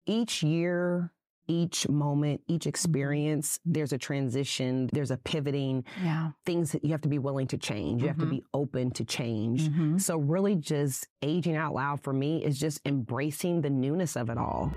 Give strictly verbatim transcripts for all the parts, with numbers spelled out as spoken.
each year, each moment, each experience, there's a transition, there's a pivoting, yeah. things that you have to be willing to change. You mm-hmm. have to be open to change. Mm-hmm. So really just aging out loud for me is just embracing the newness of it all.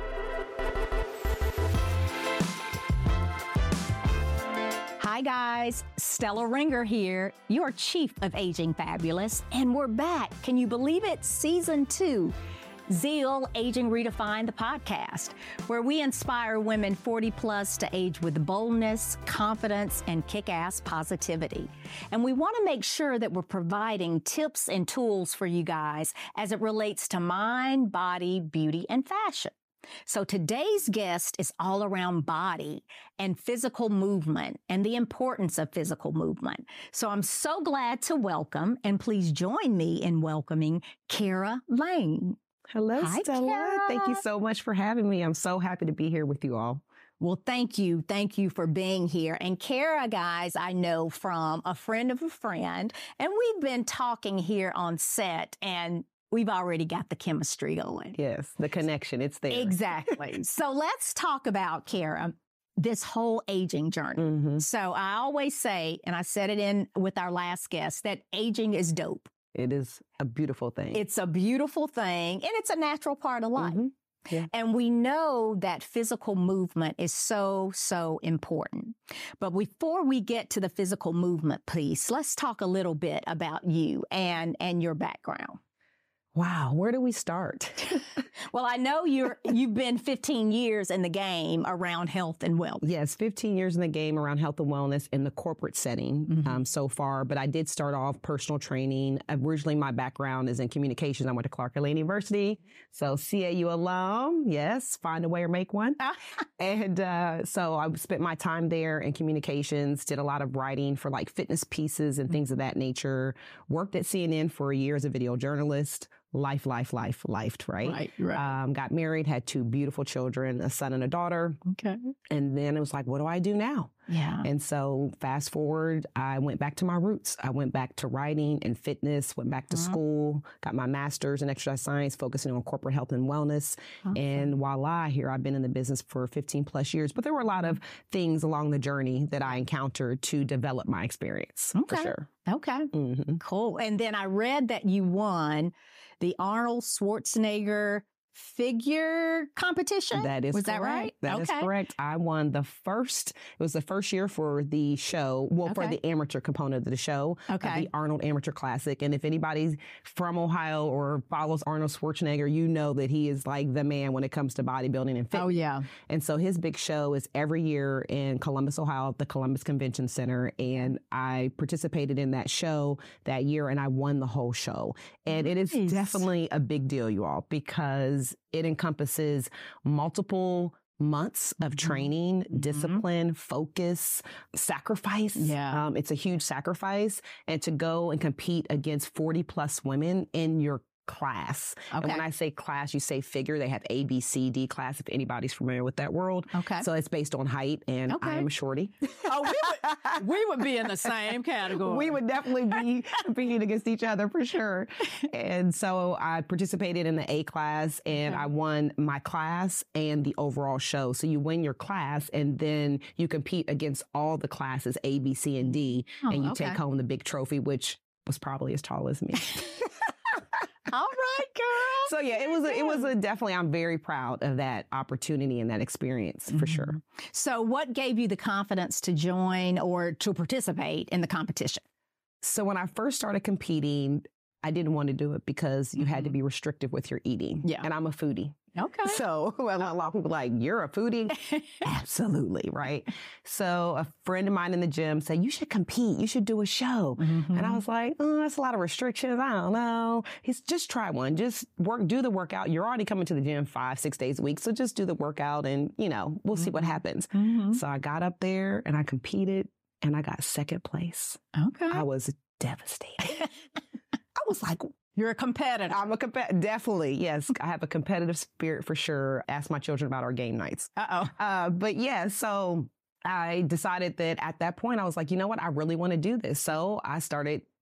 Hi guys, Stella Ringer here, your Chief of Aging Fabulous, and we're back. Can you believe it? Season two. Zeal Aging Redefined, the podcast, where we inspire women forty plus to age with boldness, confidence, and kick-ass positivity. And we want to make sure that we're providing tips and tools for you guys as it relates to mind, body, beauty, and fashion. So today's guest is all around body and physical movement and the importance of physical movement. So I'm so glad to welcome, and please join me in welcoming Cara Lane. Hello, Hi, Stella. Cara. Thank you so much for having me. I'm so happy to be here with you all. Well, thank you. Thank you for being here. And Cara, guys, I know from a friend of a friend, and we've been talking here on set, and we've already got the chemistry going. Yes, the connection, it's there. Exactly. So let's talk about, Cara, this whole aging journey. Mm-hmm. So I always say, and I said it in with our last guest, that aging is dope. It is a beautiful thing. It's a beautiful thing, and it's a natural part of life. Mm-hmm. Yeah. And we know that physical movement is so, so important. But before we get to the physical movement piece, let's talk a little bit about you and, and your background. Wow, where do we start? Well, I know you're, you've been fifteen years in the game around health and wellness. Yes, fifteen years in the game around health and wellness in the corporate setting mm-hmm. um, so far. But I did start off personal training. Originally, my background is in communications. I went to Clark Atlanta University. So C A U alum, yes, find a way or make one. and uh, so I spent my time there in communications, did a lot of writing for like fitness pieces and things of that nature. Worked at C N N for a year as a video journalist. Life, life, life, lifed, right? Right, right. Um, got married, had two beautiful children, a son and a daughter. Okay. And then it was like, what do I do now? Yeah. And so fast forward, I went back to my roots. I went back to writing and fitness, went back to uh-huh. school, got my master's in exercise science, focusing on corporate health and wellness. Okay. And voila, here I've been in the business for fifteen plus years. But there were a lot of things along the journey that I encountered to develop my experience, okay. for sure. Okay. Mm-hmm. Cool. And then I read that you won the Arnold Schwarzenegger figure competition. That is Was correct. that right? That okay. is correct. I won the first, it was the first year for the show, well, okay. for the amateur component of the show, okay. the Arnold Amateur Classic. And if anybody's from Ohio or follows Arnold Schwarzenegger, you know that he is like the man when it comes to bodybuilding and fitness. Oh, yeah. And so his big show is every year in Columbus, Ohio, at the Columbus Convention Center. And I participated in that show that year and I won the whole show. And nice. It is definitely a big deal, you all, because it encompasses multiple months of training, mm-hmm. discipline, focus, sacrifice. Yeah. Um, it's a huge sacrifice. And to go and compete against forty plus women in your class. Okay. And when I say class, you say figure. They have A, B, C, D class, if anybody's familiar with that world. Okay. So it's based on height, and okay. I am a shorty. Oh, we would, we would be in the same category. We would definitely be competing against each other for sure. And so I participated in the A class, and okay. I won my class and the overall show. So you win your class, and then you compete against all the classes, A, B, C, and D, oh, and you okay. take home the big trophy, which was probably as tall as me. All right, girl. So yeah, it was a, it was a definitely, I'm very proud of that opportunity and that experience for mm-hmm. sure. So what gave you the confidence to join or to participate in the competition? So when I first started competing, I didn't want to do it because you mm-hmm. had to be restrictive with your eating. Yeah. And I'm a foodie. Okay. So well, a lot of people are like, you're a foodie? Absolutely, right? So a friend of mine in the gym said, you should compete. You should do a show. Mm-hmm. And I was like, oh, that's a lot of restrictions. I don't know. He's just try one. Just work, do the workout. You're already coming to the gym five, six days a week. So just do the workout and, you know, we'll mm-hmm. see what happens. Mm-hmm. So I got up there and I competed and I got second place. Okay. I was devastated. I was like, you're a competitor. I'm a competitor. Definitely. Yes. I have a competitive spirit for sure. Ask my children about our game nights. Uh-oh. Uh, but yeah, so I decided that at that point, I was like, you know what? I really want to do this. So I started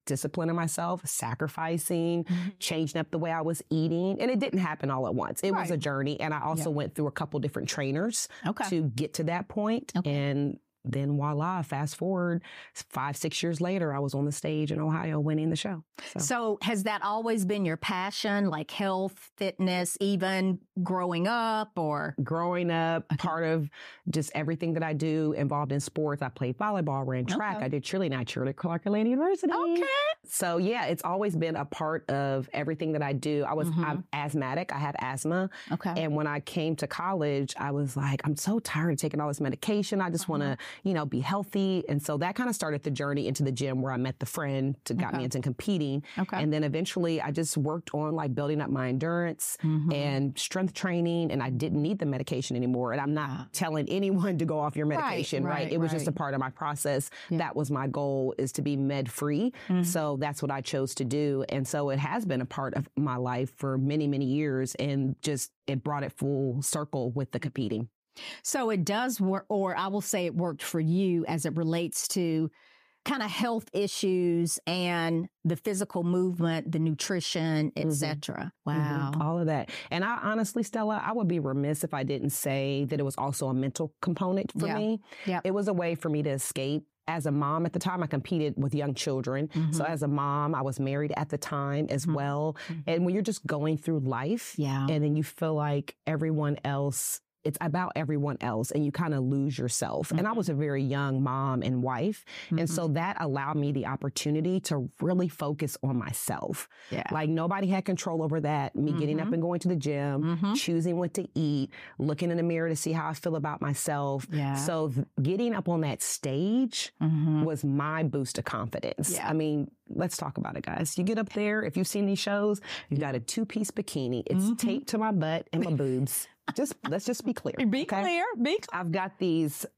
disciplining myself, sacrificing, mm-hmm. changing up the way I was eating. And it didn't happen all at once. It right. was a journey. And I also yeah. went through a couple different trainers okay. to get to that point. Okay. And then voila, fast forward five, six years later, I was on the stage in Ohio winning the show. So. so has that always been your passion, like health, fitness, even growing up or? Growing up, okay. part of just everything that I do involved in sports. I played volleyball, ran track. Okay. I did cheerleading. I cheerleaded at Clark Atlanta University. Okay. So yeah, it's always been a part of everything that I do. I was mm-hmm. I'm asthmatic. I have asthma. Okay. And when I came to college, I was like, I'm so tired of taking all this medication. I just uh-huh. want to, you know, be healthy. And so that kind of started the journey into the gym where I met the friend to got okay. me into competing. Okay. And then eventually I just worked on like building up my endurance mm-hmm. and strength training. And I didn't need the medication anymore. And I'm not yeah. telling anyone to go off your medication, right? right? right it was right. just a part of my process. Yeah. That was my goal, is to be med free. Mm-hmm. So that's what I chose to do. And so it has been a part of my life for many, many years. And just it brought it full circle with the competing. So it does work, or I will say it worked for you as it relates to kind of health issues and the physical movement, the nutrition, et cetera. Mm-hmm. Wow. Mm-hmm. All of that. And I honestly, Stella, I would be remiss if I didn't say that it was also a mental component for yeah. me. Yeah. It was a way for me to escape. As a mom at the time, I competed with young children. Mm-hmm. So as a mom, I was married at the time as mm-hmm. well. Mm-hmm. And when you're just going through life yeah. and then you feel like everyone else, it's about everyone else and you kind of lose yourself. Mm-hmm. And I was a very young mom and wife. Mm-hmm. And so that allowed me the opportunity to really focus on myself. Yeah. Like nobody had control over that. Me mm-hmm. getting up and going to the gym, mm-hmm. choosing what to eat, looking in the mirror to see how I feel about myself. Yeah. So th- getting up on that stage mm-hmm. was my boost of confidence. Yeah. I mean, let's talk about it, guys. You get up there, if you've seen these shows, you got a two-piece bikini. It's mm-hmm. taped to my butt and my boobs. Just, let's just be clear. Be okay? clear. Be clear. I've got these,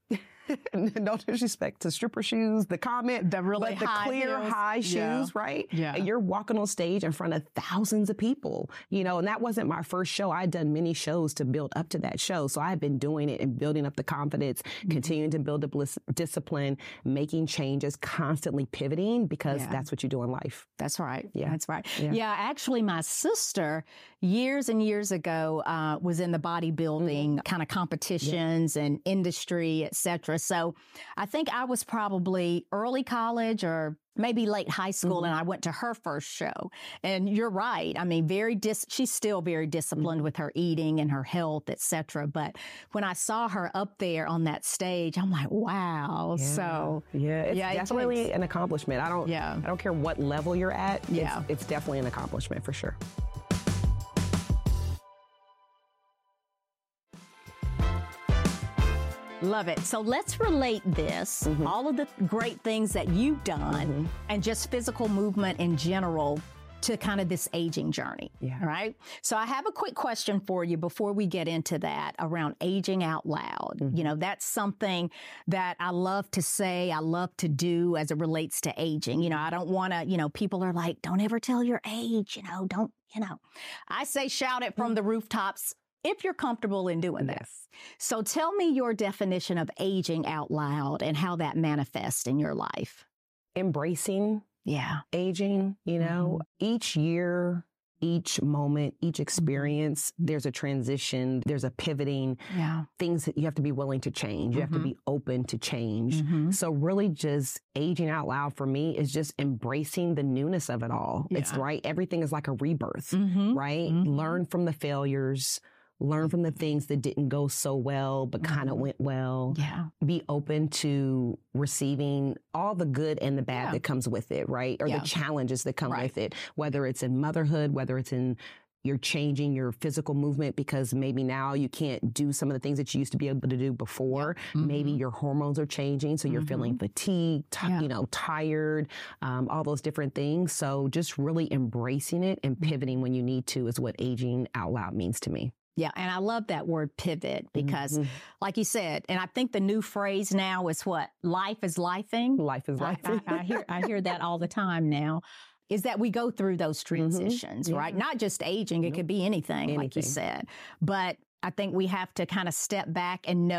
no disrespect to stripper shoes, the comment, the really but the high clear heels. high shoes, yeah. right? Yeah. And you're walking on stage in front of thousands of people, you know, and that wasn't my first show. I'd done many shows to build up to that show. So I've been doing it and building up the confidence, mm-hmm. continuing to build the bliss, discipline, making changes, constantly pivoting because yeah. that's what you do in life. That's right. Yeah. That's right. Yeah. yeah actually, my sister years and years ago uh, was in the bodybuilding mm-hmm. kind of competitions yeah. and industry, et cetera. So I think I was probably early college or maybe late high school, mm-hmm. and I went to her first show. And you're right. I mean, very dis- she's still very disciplined mm-hmm. with her eating and her health, et cetera. But when I saw her up there on that stage, I'm like, wow. Yeah. So yeah, it's yeah, definitely it takes, an accomplishment. I don't, yeah. I don't care what level you're at. Yeah. It's, it's definitely an accomplishment for sure. Love it. So let's relate this, mm-hmm. all of the great things that you've done mm-hmm. and just physical movement in general to kind of this aging journey. Yeah. Right. So I have a quick question for you before we get into that around aging out loud. Mm-hmm. You know, that's something that I love to say, I love to do as it relates to aging. You know, I don't want to, you know, people are like, don't ever tell your age, you know, don't, you know, I say shout it from the rooftops if you're comfortable in doing yes. this. So tell me your definition of aging out loud and how that manifests in your life. Embracing yeah. aging, you know, mm-hmm. each year, each moment, each experience, mm-hmm. there's a transition, there's a pivoting, yeah. things that you have to be willing to change. You mm-hmm. have to be open to change. Mm-hmm. So really just aging out loud for me is just embracing the newness of it all. Yeah. It's right. Everything is like a rebirth, mm-hmm. right? Mm-hmm. Learn from the failures. Learn from the things that didn't go so well, but mm-hmm. kind of went well. Yeah. Be open to receiving all the good and the bad yeah. that comes with it, right? Or yeah. the challenges that come right. with it, whether it's in motherhood, whether it's in you're changing your physical movement because maybe now you can't do some of the things that you used to be able to do before. Yeah. Mm-hmm. Maybe your hormones are changing, so you're mm-hmm. feeling fatigued, t- yeah. you know, tired, um, all those different things. So just really embracing it and pivoting when you need to is what aging out loud means to me. Yeah, and I love that word pivot because, mm-hmm. like you said, and I think the new phrase now is what? Life is lifing? Life is lifing. I, I, I, hear, I hear that all the time now, is that we go through those transitions, mm-hmm. yeah. right? Not just aging, it nope. could be anything, anything, like you said. But I think we have to kind of step back and know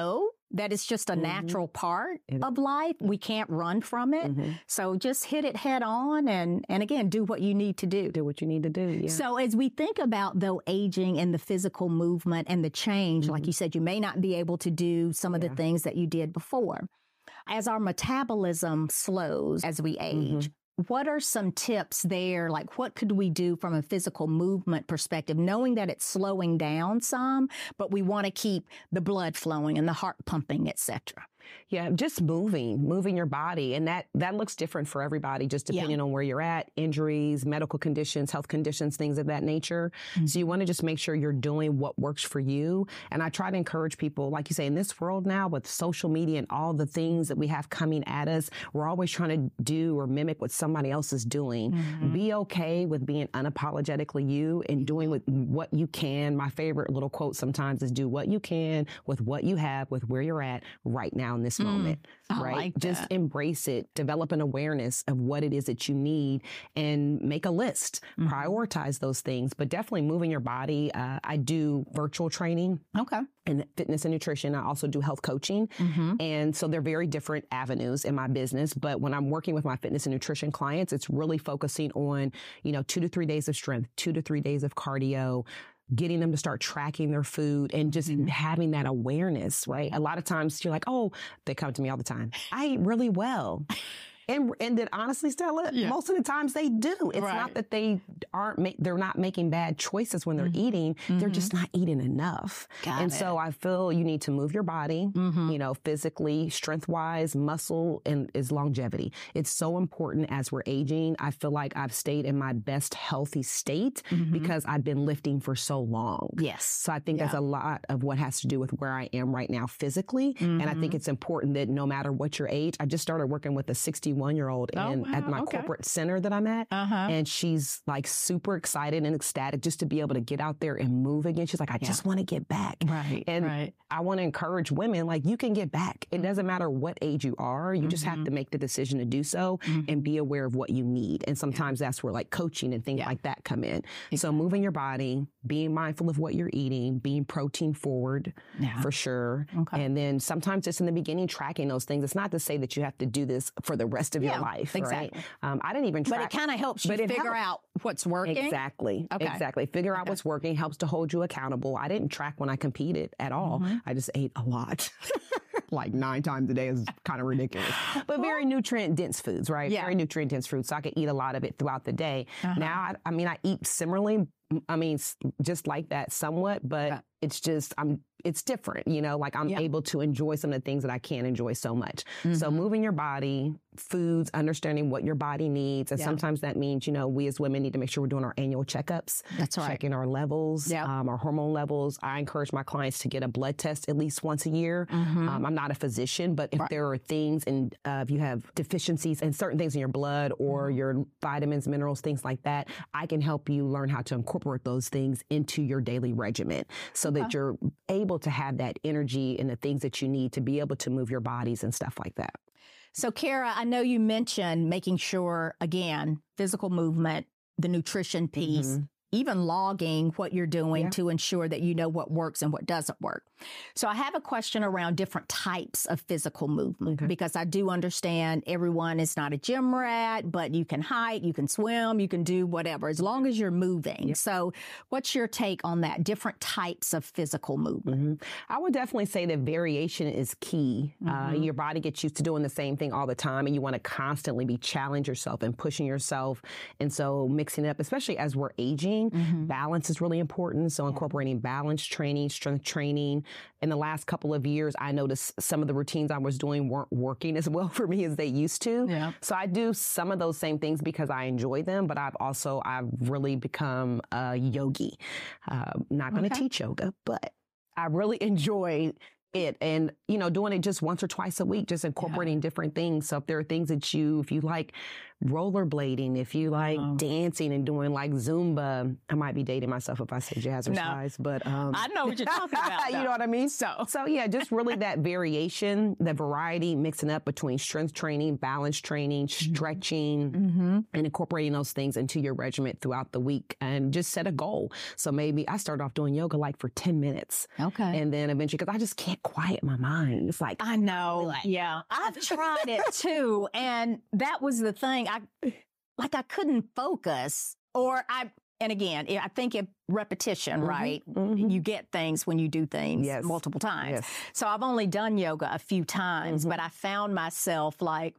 that it's just a Mm-hmm. natural part It- of life. We can't run from it. Mm-hmm. So just hit it head on and, and again, do what you need to do. Do what you need to do. Yeah. So as we think about, though, aging and the physical movement and the change, like you said, you may not be able to do some of Yeah. the things that you did before. As our metabolism slows as we age, what are some tips there? Like, what could we do from a physical movement perspective, knowing that it's slowing down some, but we want to keep the blood flowing and the heart pumping, et cetera? Yeah, just moving, moving your body. And that, that looks different for everybody, just depending Yeah. on where you're at, injuries, medical conditions, health conditions, things of that nature. Mm-hmm. So you want to just make sure you're doing what works for you. And I try to encourage people, like you say, in this world now with social media and all the things that we have coming at us, we're always trying to do or mimic what somebody else is doing. Mm-hmm. Be okay with being unapologetically you and doing with what you can. My favorite little quote sometimes is do what you can with what you have, with where you're at right now in this moment, I right? like Just that. embrace it, develop an awareness of what it is that you need and make a list, Mm-hmm. prioritize those things, but definitely moving your body. Uh, I do virtual training Okay. and fitness and nutrition. I also do health coaching. Mm-hmm. And so they're very different avenues in my business. But when I'm working with my fitness and nutrition clients, it's really focusing on, you know, two to three days of strength, two to three days of cardio, getting them to start tracking their food and just Mm-hmm. having that awareness, right? A lot of times you're like, oh, they come to me all the time. I eat really well. And, and then honestly, Stella, Yeah. most of the times they do. It's Right. not that they aren't, ma- they're not making bad choices when they're eating. They're just not eating enough. Got and it. so I feel you need to move your body, Mm-hmm. you know, physically, strength wise, muscle, and is longevity. It's so important as we're aging. I feel like I've stayed in my best healthy state because I've been lifting for so long. Yes. So I think Yeah. that's a lot of what has to do with where I am right now physically. And I think it's important that no matter what your age, I just started working with a sixty-one year old Oh, in, at wow. my Okay. corporate center that I'm at. Uh-huh. And she's like super excited and ecstatic just to be able to get out there and move again. She's like, I just want to get back. Right. And right. I want to encourage women, like, you can get back. It doesn't matter what age you are. You just have to make the decision to do so and be aware of what you need. And sometimes that's where like coaching and things Yeah. like that come in. So moving your body, being mindful of what you're eating, being protein forward Yeah. for sure. Okay. And then sometimes just in the beginning, tracking those things. It's not to say that you have to do this for the rest of Yeah, your life. exactly. Right? Um, I didn't even track. But it kind of helps you but it figure helps. out what's working. Exactly. Okay. Exactly. Figure out what's working, helps to hold you accountable. I didn't track when I competed at all. Mm-hmm. I just ate a lot. Like nine times a day is kind of ridiculous. But very nutrient dense foods, right? Yeah. Very nutrient dense foods. So I could eat a lot of it throughout the day. Uh-huh. Now, I, I mean, I eat similarly. I mean, s- just like that somewhat, but Yeah. it's just, I'm, it's different, you know, like I'm Yeah. able to enjoy some of the things that I can't enjoy so much. So Mm-hmm. moving your body, foods, understanding what your body needs. And Yeah. sometimes that means, you know, we as women need to make sure we're doing our annual checkups. That's right. Checking our levels, Yep. um, our hormone levels. I encourage my clients to get a blood test at least once a year. Um, I'm not a physician, but if Mm-hmm. Right. there are things and uh, if you have deficiencies in certain things in your blood or Mm-hmm. your vitamins, minerals, things like that, I can help you learn how to incorporate those things into your daily regimen so that you're able to have that energy and the things that you need to be able to move your bodies and stuff like that. So, Kara, I know you mentioned making sure, again, physical movement, the nutrition piece, Mhm. even logging what you're doing Yeah. to ensure that you know what works and what doesn't work. So I have a question around different types of physical movement Okay. because I do understand everyone is not a gym rat, but you can hike, you can swim, you can do whatever, as long as you're moving. So what's your take on that? Different types of physical movement. Mhm. I would definitely say that variation is key. Uh, Mhm. your body gets used to doing the same thing all the time, and you want to constantly be challenging yourself and pushing yourself. And so mixing it up, especially as we're aging, Mhm. balance is really important. So incorporating balance training, strength training. In the last couple of years, I noticed some of the routines I was doing weren't working as well for me as they used to. Yeah. So I do some of those same things because I enjoy them, but I've also, I've really become a yogi. Uh, not going to Okay. teach yoga, but I really enjoy it and, you know, doing it just once or twice a week, just incorporating different things. So if there are things that you, if you like rollerblading, if you like Oh. dancing and doing like Zumba, I might be dating myself if I say jazzercise, No. but um, I know what you're talking about. you though. know what I mean? So, So yeah, just really that variation, the variety, mixing up between strength training, balance training, stretching, mm-hmm. and incorporating those things into your regimen throughout the week, and just set a goal. So maybe I start off doing yoga like for ten minutes. Okay. And then eventually, because I just can't quiet my mind. It's like, I know. Like- Yeah. I've tried it too. And that was the thing. I like I couldn't focus or I and again, I think it repetition, Mhm, right? mhm. You get things when you do things Yes. multiple times. Yes. So I've only done yoga a few times, Mhm. but I found myself like,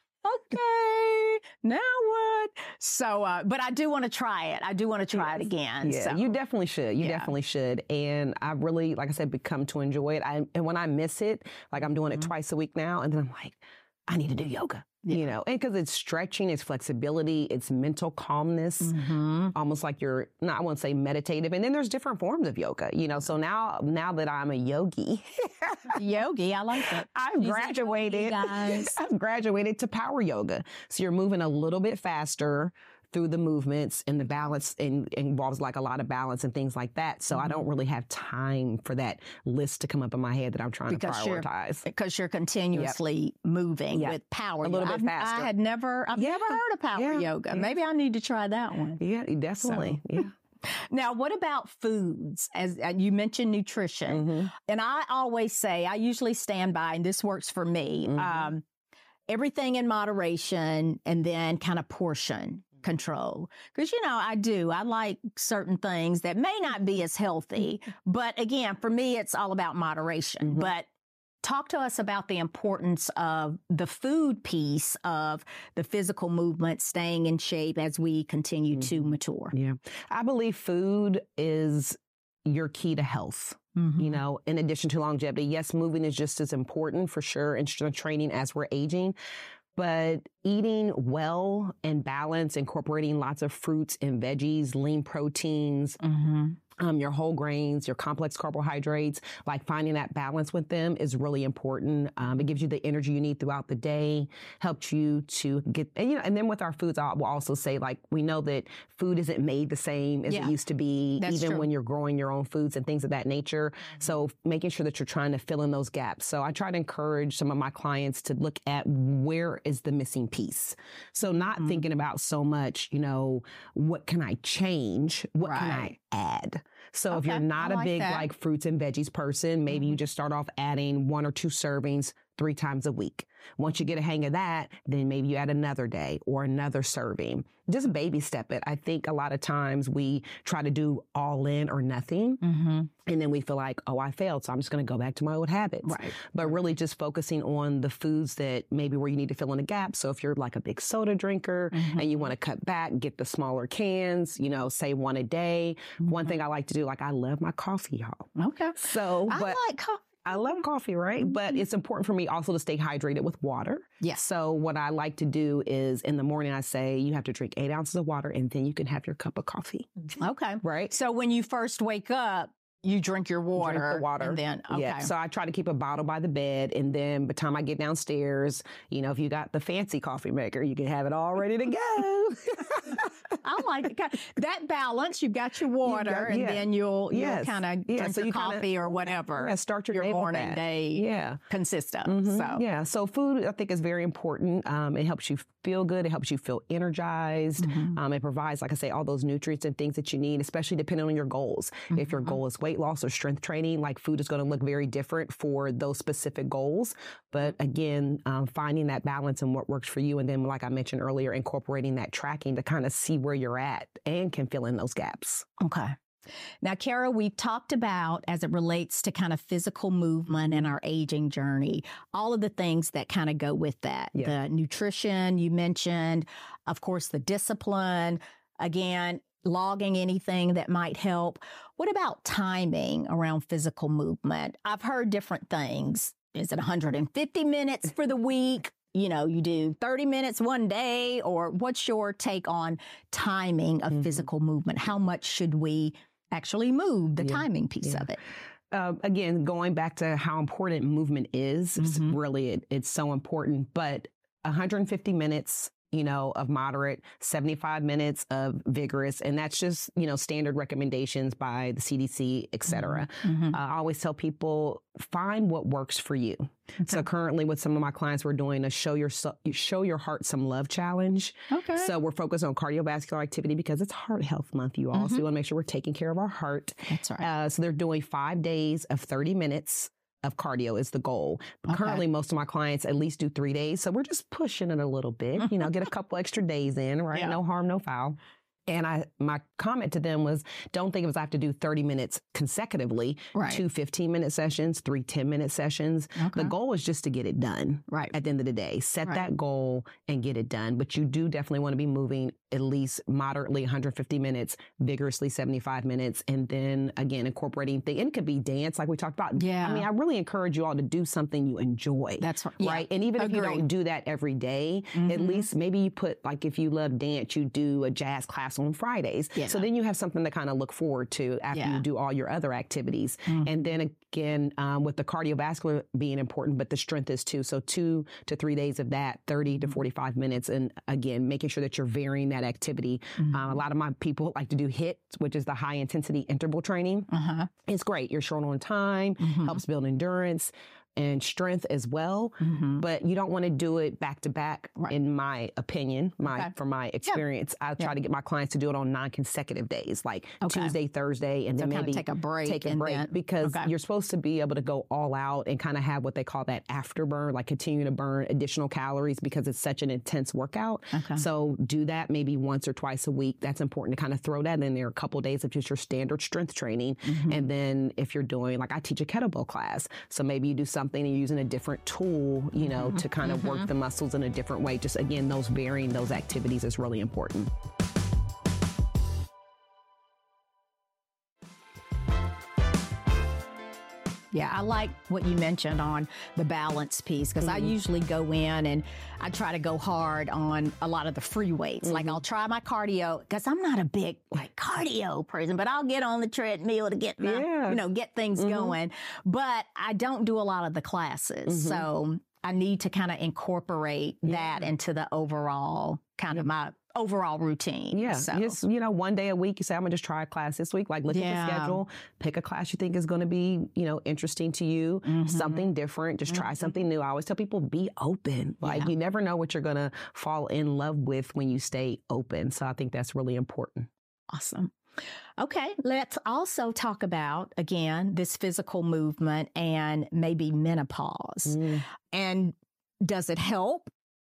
okay, now what? So, uh, but I do want to try it. I do want to try it again. Yeah, so. you definitely should. You Yeah. definitely should. And I really, like I said, become to enjoy it. I, and when I miss it, like I'm doing it Mhm. twice a week now, and then I'm like, I need to do yoga. Yeah. You know, and because it's stretching, it's flexibility, it's mental calmness. Mhm. Almost like you're, no, I won't say meditative. And then there's different forms of yoga, you know. So now, now that I'm a yogi, Yogi, I like it. I've She's a graduated. yogi, guys. I've graduated to power yoga. So you're moving a little bit faster through the movements, and the balance in, involves like a lot of balance and things like that. So I don't really have time for that list to come up in my head that I'm trying Because to you're- prioritize. Because you're continuously moving Yep. with power. A little yoga. bit I've- faster. I had never, I've Yeah. never heard of power Yeah. yoga. Yeah. Maybe I need to try that one. Yeah, definitely. Yeah. Now, what about foods? As uh, you mentioned nutrition, Mhm. and I always say, I usually stand by, and this works for me. Mhm. Um, everything in moderation, and then kind of portion control. Because, you know, I do. I like certain things that may not be as healthy. But again, for me, it's all about moderation. Mhm. But talk to us about the importance of the food piece of the physical movement, staying in shape as we continue to mature. Yeah. I believe food is your key to health. You know, in addition to longevity, yes, moving is just as important for sure in strength training as we're aging. But eating well and balanced, incorporating lots of fruits and veggies, lean proteins, Mm-hmm. um, your whole grains, your complex carbohydrates, like finding that balance with them is really important. Um, it gives you the energy you need throughout the day, helps you to get, and, you know, and then with our foods, I will also say, like, we know that food isn't made the same as Yeah. it used to be, That's even true. when you're growing your own foods and things of that nature. So making sure that you're trying to fill in those gaps. So I try to encourage some of my clients to look at where is the missing piece. So not Mhm. thinking about so much, you know, what can I change? What can I Right. add? So if Okay, you're not I a like big that. like fruits and veggies person, maybe you Mhm. just start off adding one or two servings three times a week. Once you get a hang of that, then maybe you add another day or another serving. Just baby step it. I think a lot of times we try to do all in or nothing. Mm-hmm. And then we feel like, oh, I failed, so I'm just going to go back to my old habits. Right. But really just focusing on the foods that maybe where you need to fill in the gap. So if you're like a big soda drinker Mhm. and you want to cut back, get the smaller cans, you know, say one a day. One thing I like to do, like I love my coffee, y'all. Okay. So, I but like coffee. I love coffee, right? But it's important for me also to stay hydrated with water. Yes. So what I like to do is in the morning, I say you have to drink eight ounces of water and then you can have your cup of coffee, Okay. right? So when you first wake up, you drink your water. Drink the water. And then, okay. Yeah. So I try to keep a bottle by the bed. And then by the time I get downstairs, you know, if you got the fancy coffee maker, you can have it all ready to go. I like it. That balance. You've got your water, got- and yeah. then you'll, you'll Yes. kind of Yeah, drink so your you kinda- coffee or whatever Yeah, start your, your day with morning that. day Yeah. consists of. Mhm. So Yeah. So food, I think, is very important. Um, it helps you feel good. It helps you feel energized. Mhm. Um, it provides, like I say, all those nutrients and things that you need, especially depending on your goals. If your Mhm. goal is weight loss or strength training, like food is going to look very different for those specific goals. But again, um, finding that balance and what works for you. And then, like I mentioned earlier, incorporating that tracking to kind of see where you're at and can fill in those gaps. Okay. Now, Kara, we've talked about as it relates to kind of physical movement and our aging journey, all of the things that kind of go with that. Yeah. The nutrition you mentioned, of course, the discipline, again, logging anything that might help. What about timing around physical movement? I've heard different things. Is it one hundred fifty minutes for the week? You know, you do thirty minutes one day, or what's your take on timing of Mhm. physical movement? How much should we actually move, the Yeah. timing piece Yeah. of it? Uh, again, going back to how important movement is, it's Mhm. really, it, it's so important. But one hundred fifty minutes you know, of moderate, seventy-five minutes of vigorous. And that's just, you know, standard recommendations by the C D C, et cetera. Mm-hmm. Uh, I always tell people, find what works for you. Okay. So currently with some of my clients, we're doing a show your, show your heart some love challenge. Okay. So we're focused on cardiovascular activity because it's Heart Health Month, you all. Mm-hmm. So we want to make sure we're taking care of our heart. That's right. Uh, so they're doing five days of thirty minutes of cardio is the goal. Okay. Currently, most of my clients at least do three days. So we're just pushing it a little bit, you know, get a couple extra days in, right? Yeah. No harm, no foul. And I, my comment to them was, don't think of it as I have to do thirty minutes consecutively, right. two fifteen minute sessions, three ten minute sessions. Okay. The goal is just to get it done. Right. At the end of the day, set right. that goal and get it done. But you do definitely want to be moving at least moderately one hundred fifty minutes, vigorously seventy-five minutes. And then again, incorporating things. And it could be dance like we talked about. Yeah. I mean, I really encourage you all to do something you enjoy. That's right. Yeah. Right. And even Agreed. If you don't do that every day, mm-hmm. at least maybe you put, like if you love dance, you do a jazz class on Fridays. Yeah. So then you have something to kind of look forward to after yeah. you do all your other activities. Mm-hmm. And then again, um, with the cardiovascular being important, but the strength is too. So two to three days of that, thirty to forty-five minutes. And again, making sure that you're varying that activity. Mm-hmm. Um, a lot of my people like to do HIIT, which is the high intensity interval training. Uh-huh. It's great. You're short on time, mm-hmm. helps build endurance and strength as well, mm-hmm. but you don't want to do it back to back, right. in my opinion, my okay. from my experience. Yep. I try yep. to get my clients to do it on non-consecutive days, like okay. Tuesday, Thursday, and so then maybe take a break. Take a break then, because okay. you're supposed to be able to go all out and kind of have what they call that afterburn, like continue to burn additional calories because it's such an intense workout. Okay. So do that maybe once or twice a week. That's important to kind of throw that in there. A couple of days of just your standard strength training, mm-hmm. and then if you're doing, like I teach a kettlebell class, so maybe you do something and you're using a different tool, you know, mm-hmm. to kind of mm-hmm. work the muscles in a different way. Just again, those varying those activities is really important. Yeah, I like what you mentioned on the balance piece because mm-hmm. I usually go in and I try to go hard on a lot of the free weights. Mm-hmm. Like I'll try my cardio because I'm not a big like cardio person, but I'll get on the treadmill to get my, yeah. you know, get things mm-hmm. going. But I don't do a lot of the classes. Mm-hmm. So I need to kind of incorporate yeah. that into the overall kind yeah. of my overall routine. Yeah. So. Just, you know, one day a week, you say, I'm going to just try a class this week. Like, look yeah. at the schedule, pick a class you think is going to be, you know, interesting to you, mm-hmm. something different, just mm-hmm. try something new. I always tell people, be open. Like, yeah. you never know what you're going to fall in love with when you stay open. So I think that's really important. Awesome. Okay, let's also talk about, again, this physical movement and maybe menopause. Mm. And does it help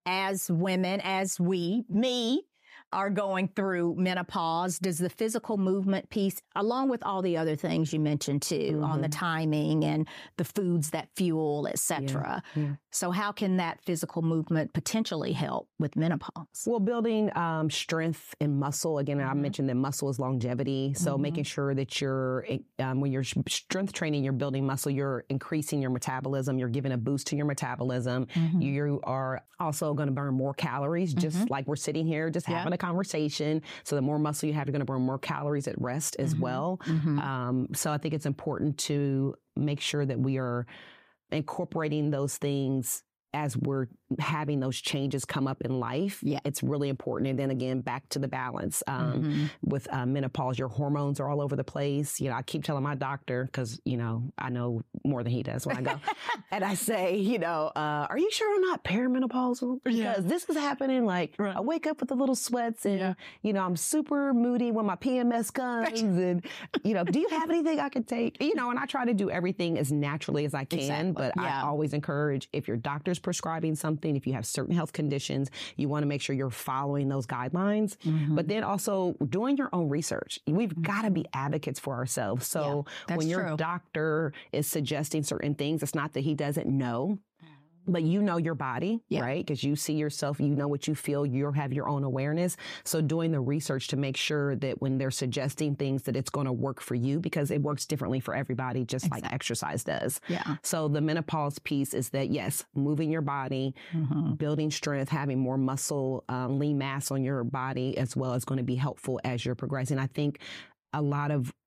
as women, as we, me, are going through menopause? Does the physical movement piece, along with all the other things you mentioned too, mm-hmm. on the timing and the foods that fuel, et cetera. Yeah, yeah. So how can that physical movement potentially help with menopause? Well, building um, strength and muscle. Again, mm-hmm. I mentioned that muscle is longevity. So mm-hmm. making sure that you're, um, when you're strength training, you're building muscle, you're increasing your metabolism, you're giving a boost to your metabolism. Mm-hmm. You are also going to burn more calories, just mm-hmm. like we're sitting here, just yeah. having a conversation. So the more muscle you have, you're going to burn more calories at rest as mm-hmm. well. Mm-hmm. Um, so I think it's important to make sure that we are incorporating those things as we're having those changes come up in life. Yeah. It's really important. And then again, back to the balance. Um, mm-hmm. With uh, menopause, your hormones are all over the place. You know, I keep telling my doctor, because, you know, I know more than he does when I go. And I say, you know, uh, are you sure I'm not perimenopausal? Because yeah. this is happening. Like, right. I wake up with the little sweats and, yeah. you know, I'm super moody when my P M S comes. And, you know, do you have anything I can take? You know, and I try to do everything as naturally as I can. Exactly. But yeah. I always encourage, if your doctor's prescribing something, if you have certain health conditions, you want to make sure you're following those guidelines. Mm-hmm. But then also doing your own research. We've mm-hmm. got to be advocates for ourselves. So yeah, when your true. doctor is suggesting certain things, it's not that he doesn't know, but you know your body, yeah. right? Because you see yourself, you know what you feel, you have your own awareness. So doing the research to make sure that when they're suggesting things that it's going to work for you, because it works differently for everybody, just exactly. like exercise does. Yeah. So the menopause piece is that, yes, moving your body, mm-hmm. building strength, having more muscle, um, lean mass on your body as well is going to be helpful as you're progressing. I think a lot of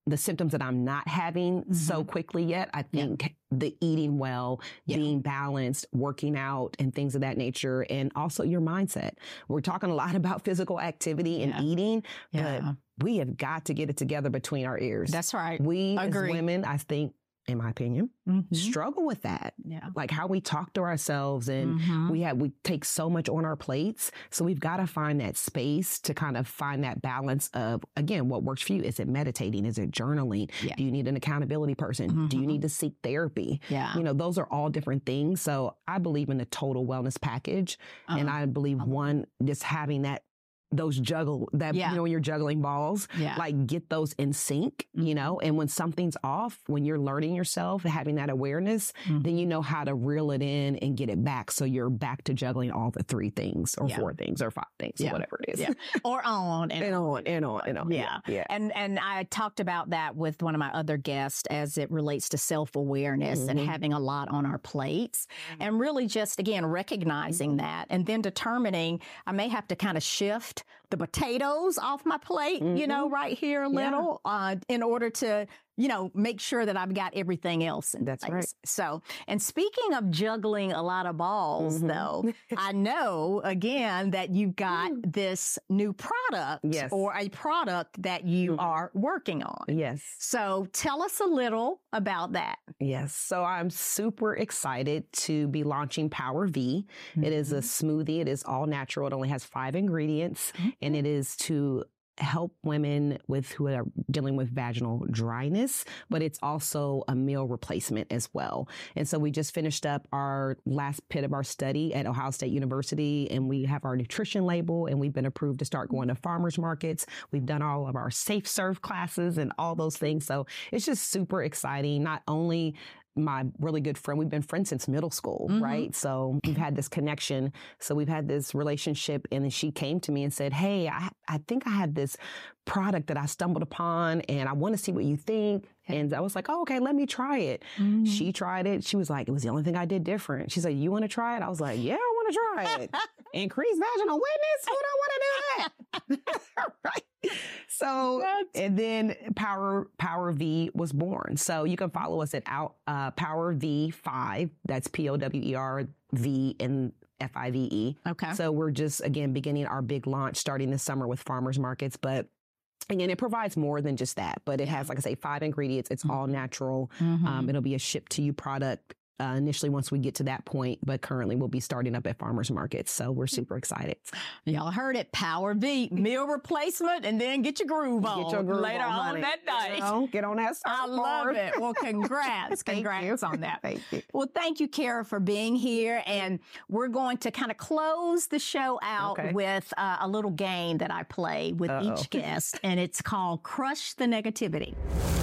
the symptoms that I'm not having mm-hmm. so quickly yet. I think yeah. the eating well, yeah. being balanced, working out and things of that nature. And also your mindset. We're talking a lot about physical activity and yeah. eating, yeah. but we have got to get it together between our ears. That's right. We Agree. as women, I think, in my opinion, mm-hmm. struggle with that. Yeah. Like how we talk to ourselves and mm-hmm. we have, we take so much on our plates. So we've got to find that space to kind of find that balance of, again, what works for you. Is it meditating? Is it journaling? Yeah. Do you need an accountability person? Mm-hmm. Do you need to seek therapy? Yeah. You know, those are all different things. So I believe in the total wellness package. Uh-huh. And I believe uh-huh. one, just having that those juggle that, yeah. you know, when you're juggling balls, yeah. like get those in sync, mm-hmm. you know, and when something's off, when you're learning yourself, having that awareness, mm-hmm. then you know how to reel it in and get it back. So you're back to juggling all the three things or yeah. four things or five things yeah. or whatever it is. Yeah. Or on and, and on and on and on. Yeah. yeah. And, and I talked about that with one of my other guests as it relates to self-awareness mm-hmm. and having a lot on our plates mm-hmm. and really just, again, recognizing mm-hmm. that and then determining I may have to kind of shift the potatoes off my plate, mm-hmm. you know, right here a little, yeah. uh, in order to, you know, make sure that I've got everything else in That's place. Right. So, and speaking of juggling a lot of balls, mm-hmm. though, I know, again, that you've got mm. this new product yes. or a product that you mm-hmm. are working on. Yes. So tell us a little about that. Yes. So I'm super excited to be launching Power V. Mm-hmm. It is a smoothie. It is all natural. It only has five ingredients mm-hmm. and it is to help women with who are dealing with vaginal dryness, but it's also a meal replacement as well. And so we just finished up our last pit of our study at Ohio State University, and we have our nutrition label, and we've been approved to start going to farmers markets. We've done all of our Safe Serve classes and all those things. So it's just super exciting. Not only my really good friend, we've been friends since middle school, mm-hmm. right? So we've had this connection. So we've had this relationship. And then she came to me and said, hey, I, I think I have this product that I stumbled upon and I want to see what you think. And I was like, oh, okay, let me try it. Mm-hmm. She tried it. She was like, it was the only thing I did different. She's like, you want to try it? I was like, yeah, I want to try it. Increase vaginal witness? Who don't want to do that? Right. So, That's... and then Power Power V was born. So you can follow us at out, uh, Power V five. That's P O W E R V and F I V E. Okay. So we're just, again, beginning our big launch starting this summer with farmers markets. But again, it provides more than just that. But it has, like I say, five ingredients. It's mm-hmm. all natural. Mm-hmm. Um, it'll be a ship to you product. Uh, initially, once we get to that point, but currently we'll be starting up at farmers markets. So we're super excited. Y'all heard it. Power V, meal replacement, and then get your groove on. Get your groove later on, on that night. You know, get on that I love it. Well, congrats. congrats on that. Thank you. Well, thank you, Kara, for being here. And we're going to kind of close the show out okay. with uh, a little game that I play with Uh-oh. each guest, and it's called Crush the Negativity.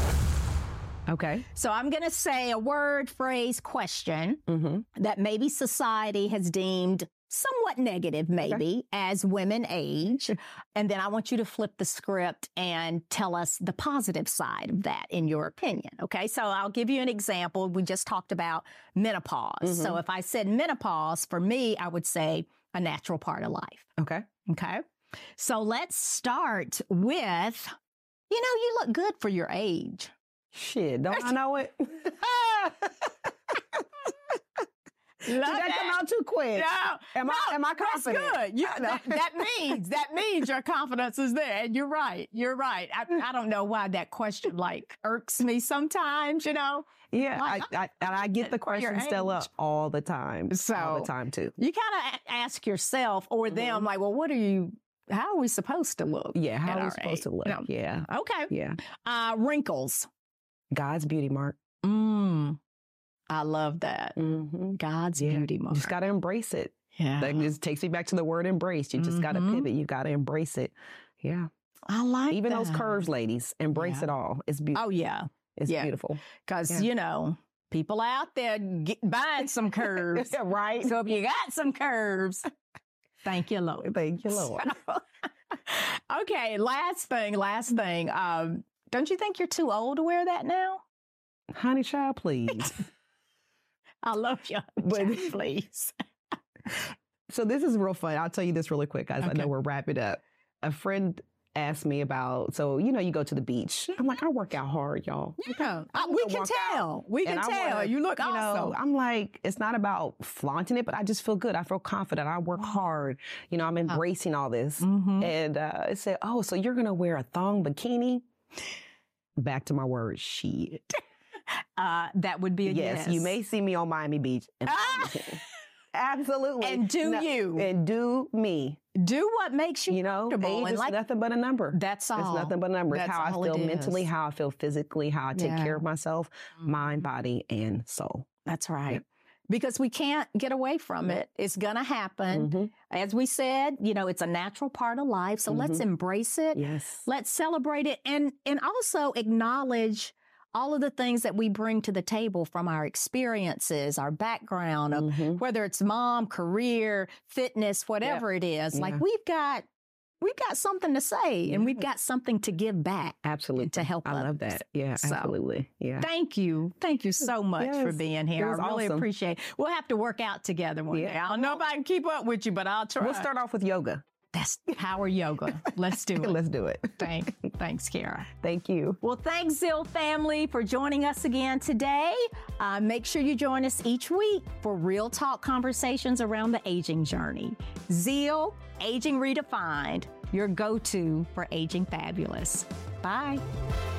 Okay. So I'm going to say a word, phrase, question mm-hmm. that maybe society has deemed somewhat negative, maybe, okay. as women age. And then I want you to flip the script and tell us the positive side of that, in your opinion. Okay. So I'll give you an example. We just talked about menopause. Mm-hmm. So if I said menopause, for me, I would say a natural part of life. Okay. Okay. So let's start with, you know, you look good for your age. Shit, don't I know it? Did that, that come out too quick? No, am no, I am I confident? That's good. You, that, that means that means your confidence is there. And you're right. You're right. I, I don't know why that question like irks me sometimes. You know. Yeah, like, I, I, and I get the question, Stella, all the time. So all the time too. You kind of ask yourself or mm-hmm. them, like, well, what are you? How are we supposed to look? Yeah, how are we supposed age? to look? No. Yeah. Okay. Yeah. Uh, wrinkles. God's beauty mark. Mm, I love that. Mm-hmm. God's yeah. beauty mark. You just got to embrace it. Yeah. That just takes me back to the word embrace. You just mm-hmm. got to pivot. You got to embrace it. Yeah. I like Even that. those curves, ladies. Embrace yeah. it all. It's beautiful. Oh, yeah. It's yeah. beautiful. Because, yeah. you know, people out there get, buying some curves. Right. So if you got some curves, thank you, Lord. Thank you, Lord. So, okay. Last thing, last thing. Um, don't you think you're too old to wear that now? Honey child, please. I love you, but please. So this is real fun. I'll tell you this really quick, guys. Okay. I know we're wrapping up. A friend ask me about, so, you know, you go to the beach. I'm like, I work out hard, y'all. Yeah, I uh, we wanna can work tell. out, We can and I tell. wanna, You look you awesome. know, I'm like, it's not about flaunting it, but I just feel good. I feel confident. I work hard. You know, I'm embracing all this. Mm-hmm. And uh, it said, oh, so you're going to wear a thong bikini? Back to my word, shit. Uh, that would be a yes. Yes, you may see me on Miami Beach. And Ah! Absolutely. And do No, you. And do me. Do what makes you, You know, comfortable. age And is like, nothing but a number. that's all. It's nothing but a number. It's That's how I all feel it mentally, is. how I feel physically, how I take Yeah. care of myself, mind, body, and soul. That's right. Yep. Because we can't get away from it. It's going to happen. Mhm. As we said, you know, it's a natural part of life. So let's embrace it. Yes. Let's celebrate it and and also acknowledge all of the things that we bring to the table from our experiences, our background, of Mhm. whether it's mom, career, fitness, whatever it is. Yeah. Like we've got we've got something to say and we've Yeah. got something to give back. Absolutely. to help I love others. that. Yeah, So, absolutely. Yeah. Thank you. Thank you so much for Yes, being here. it was I really awesome. appreciate it. We'll have to work out together one Yeah. day. I don't know if I can keep up with you, but I'll try. We'll start off with yoga. That's power yoga. Let's do it. Let's do it. Thank, thanks, Kara. Thank you. Well, thanks, Zeal family, for joining us again today. Uh, make sure you join us each week for real talk conversations around the aging journey. Zeal, Aging Redefined, your go-to for aging fabulous. Bye.